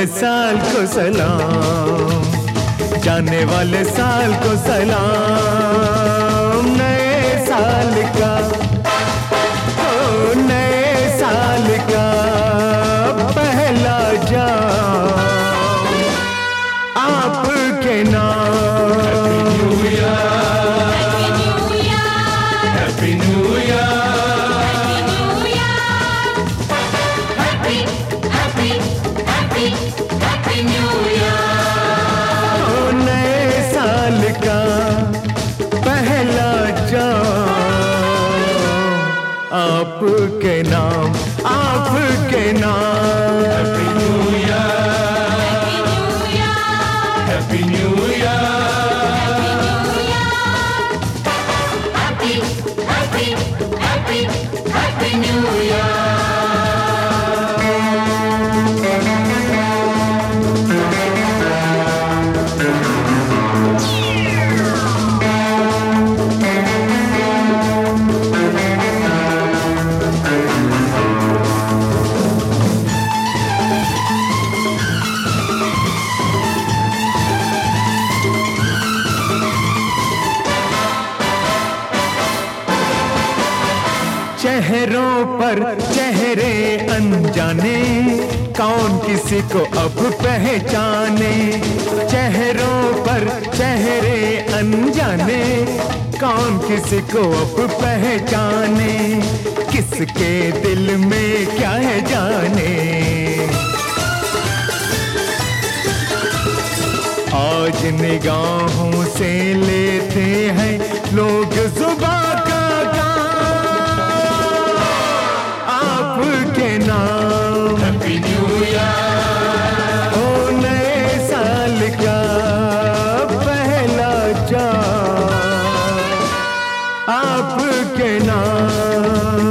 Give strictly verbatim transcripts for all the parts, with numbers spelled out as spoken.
वाले साल को सलाम, जाने वाले साल को सलाम। नए साल का, ओ नए साल का पहला जाम आपके नाम। हैप्पी न्यू आपके नाम, आपके नाम। Happy new year, happy new year, happy happy happy happy new year. चेहरों पर चेहरे अनजाने, कौन किसी को अब पहचाने। चेहरों पर चेहरे अनजाने, कौन किसी को अब पहचाने। किसके दिल में क्या है जाने। आज निगाहों से लेते हैं लोग जुबां का आपके नाम। हैप्पी न्यू ईयर, ओ नए साल का पहला जाम आपके नाम।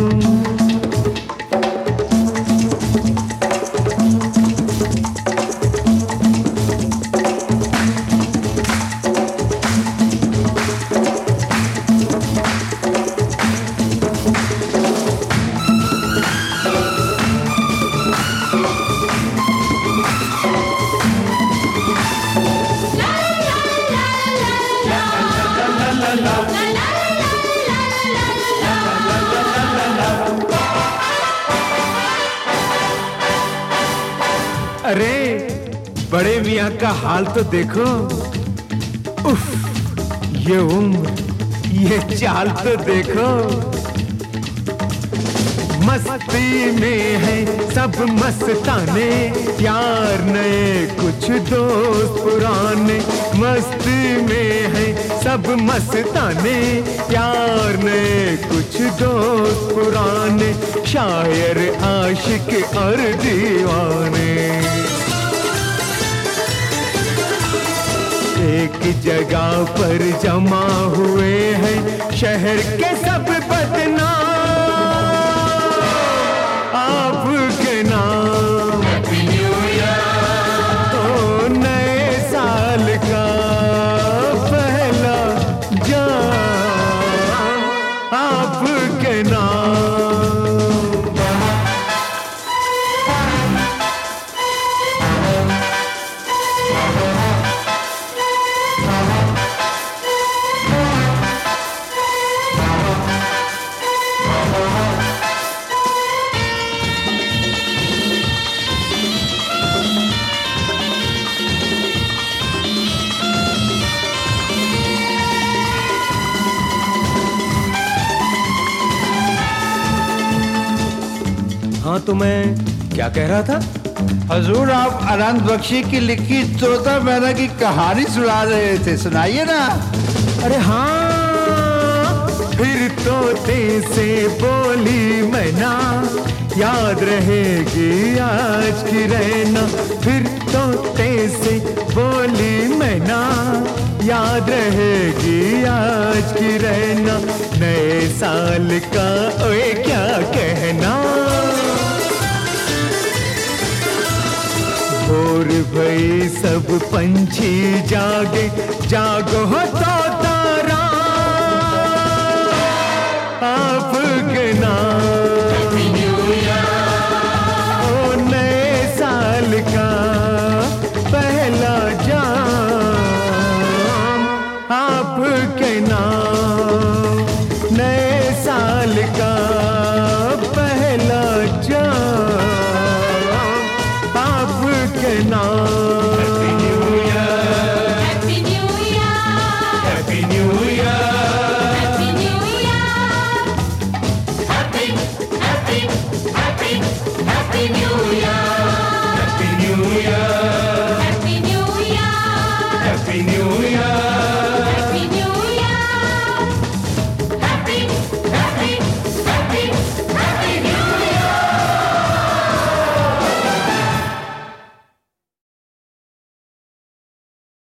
अरे बड़े मियाँ का हाल तो देखो। उफ, ये उम्र, ये चाल तो देखो। मस्ती में है सब मस्ताने, यार नए कुछ दोस्त पुराने। मस्ती में है सब मस्ताने, यार नए कुछ दोस्त पुराने। शायर आशिक और दीवाने एक जगह पर जमा हुए हैं, शहर के सब बदनाम आपके नाम। हैप्पी न्यू ईयर, ओ नए साल का पहला जाम आपके नाम। हाँ, तो मैं क्या कह रहा था? हजूर, आप अनंत बख्शी की लिखी तोता मैना की कहानी सुना रहे थे, सुनाइए ना। अरे हाँ, फिर तोते से बोली मैना, याद रहेगी आज की रहना। फिर तोते से बोली मैना, याद रहेगी आज की रहना। नए साल का ओए क्या कहना। भोर भई सब पंछी जागे, जागो हो तोतारा आपके नाम। हैप्पी न्यू ईयर, ओ नए साल का आपके नाम नए साल का पहला जाम आपके नाम। Happy New Year, Happy New Year, Happy New Year, Happy New Year, Happy, Happy, Happy, Happy New Year.